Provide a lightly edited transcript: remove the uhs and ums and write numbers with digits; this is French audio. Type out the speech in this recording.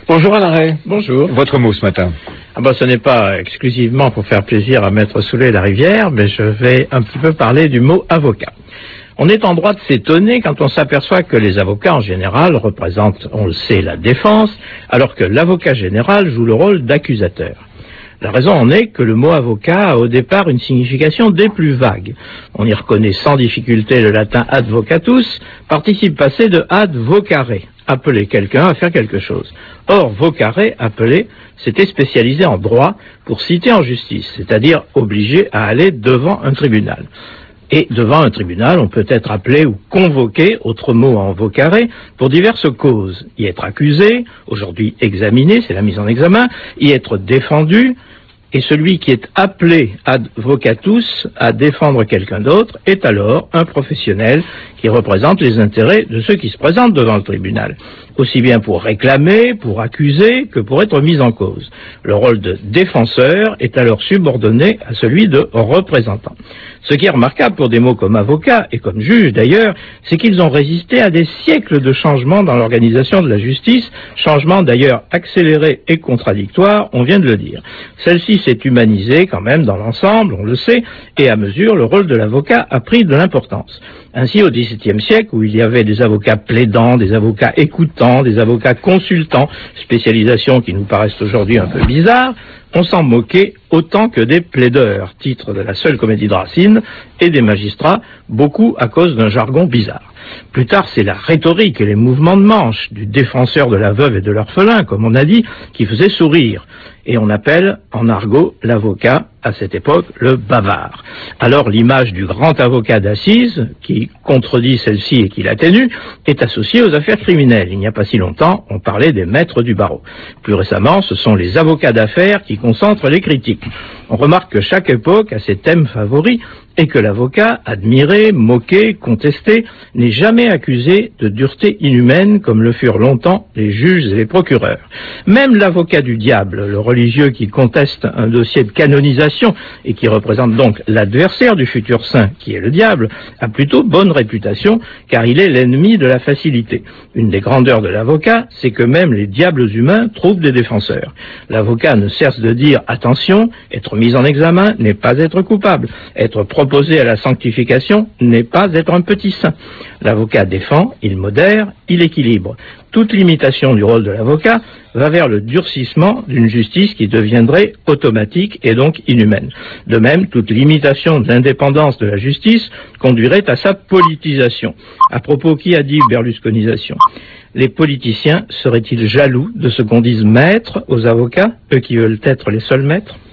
Bonjour Alain Ray. Bonjour. Votre mot ce matin? Ce n'est pas exclusivement pour faire plaisir à Maître Soulé-Larivière, mais je vais un petit peu parler du mot avocat. On est en droit de s'étonner quand on s'aperçoit que les avocats en général représentent, on le sait, la défense, alors que l'avocat général joue le rôle d'accusateur. La raison en est que le mot avocat a au départ une signification des plus vagues. On y reconnaît sans difficulté le latin advocatus, participe passé de ad vocare, appeler quelqu'un à faire quelque chose. Or, vocare, appeler, c'était spécialisé en droit pour citer en justice, c'est-à-dire obligé à aller devant un tribunal. Et devant un tribunal, on peut être appelé ou convoqué, autre mot en vocare, pour diverses causes. Y être accusé, aujourd'hui examiné, c'est la mise en examen, y être défendu, et celui qui est appelé advocatus à défendre quelqu'un d'autre est alors un professionnel qui représente les intérêts de ceux qui se présentent devant le tribunal, aussi bien pour réclamer, pour accuser, que pour être mis en cause. Le rôle de défenseur est alors subordonné à celui de représentant. Ce qui est remarquable pour des mots comme avocat et comme juge d'ailleurs, c'est qu'ils ont résisté à des siècles de changements dans l'organisation de la justice, changements d'ailleurs accélérés et contradictoires, on vient de le dire. Celle-ci s'est humanisée quand même dans l'ensemble, on le sait, et à mesure, le rôle de l'avocat a pris de l'importance. Ainsi, au XVIIe siècle, où il y avait des avocats plaidants, des avocats écoutants, des avocats consultants, spécialisations qui nous paraissent aujourd'hui un peu bizarres, on s'en moquait autant que des plaideurs, titre de la seule comédie de Racine, et des magistrats, beaucoup à cause d'un jargon bizarre. Plus tard, c'est la rhétorique et les mouvements de manche du défenseur de la veuve et de l'orphelin, comme on a dit, qui faisaient sourire. Et on appelle, en argot, l'avocat, à cette époque, le bavard. Alors l'image du grand avocat d'assises, qui contredit celle-ci et qui l'atténue, est associée aux affaires criminelles. Il n'y a pas si longtemps, on parlait des maîtres du barreau. Plus récemment, ce sont les avocats d'affaires qui concentrent les critiques. On remarque que chaque époque a ses thèmes favoris et que l'avocat, admiré, moqué, contesté, n'est jamais accusé de dureté inhumaine comme le furent longtemps les juges et les procureurs. Même l'avocat du diable, le religieux qui conteste un dossier de canonisation et qui représente donc l'adversaire du futur saint, qui est le diable, a plutôt bonne réputation car il est l'ennemi de la facilité. Une des grandeurs de l'avocat, c'est que même les diables humains trouvent des défenseurs. L'avocat ne cesse de dire « attention, être mis en examen n'est pas être coupable, être proposé à la sanctification n'est pas être un petit saint ». L'avocat défend, il modère, il équilibre. Toute limitation du rôle de l'avocat va vers le durcissement d'une justice qui deviendrait automatique et donc inhumaine. De même, toute limitation de l'indépendance de la justice conduirait à sa politisation. À propos, qui a dit berlusconisation? Les politiciens seraient-ils jaloux de ce qu'on dise maître aux avocats, eux qui veulent être les seuls maîtres?